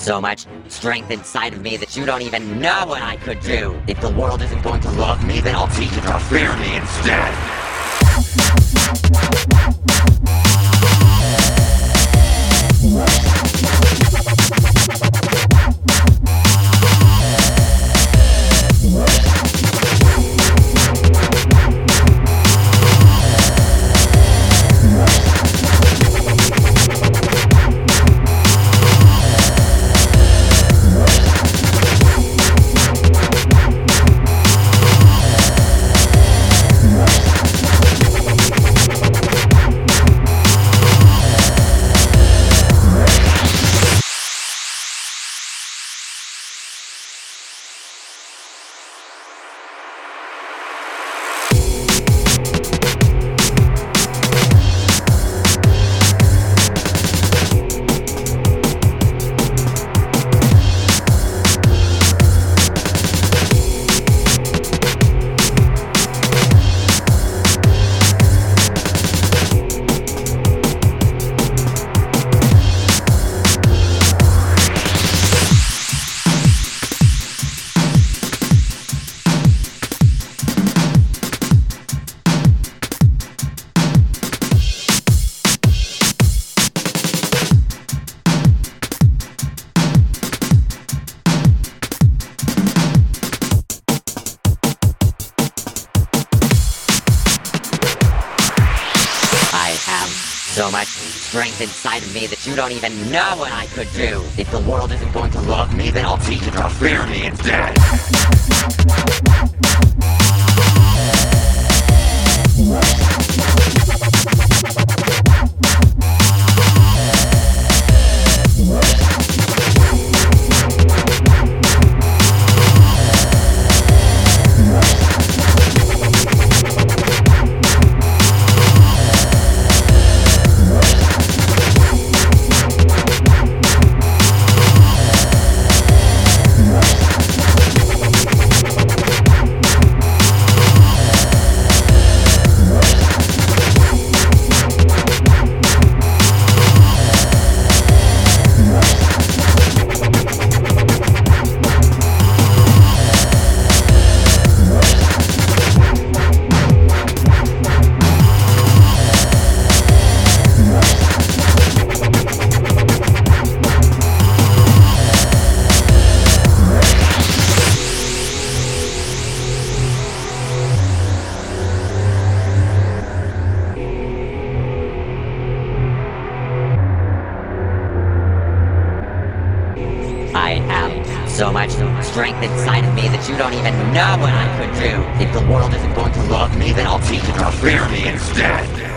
so much strength inside of me that you don't even know what I could do. If the world isn't going to love me, then I'll teach it to fear me instead. So much strength inside of me that you don't even know what I could do. If the world isn't going to love me, then I'll teach it to fear me instead. I have so much strength inside of me that you don't even know what I could do. If the world isn't going to love me, then I'll teach it to fear me instead.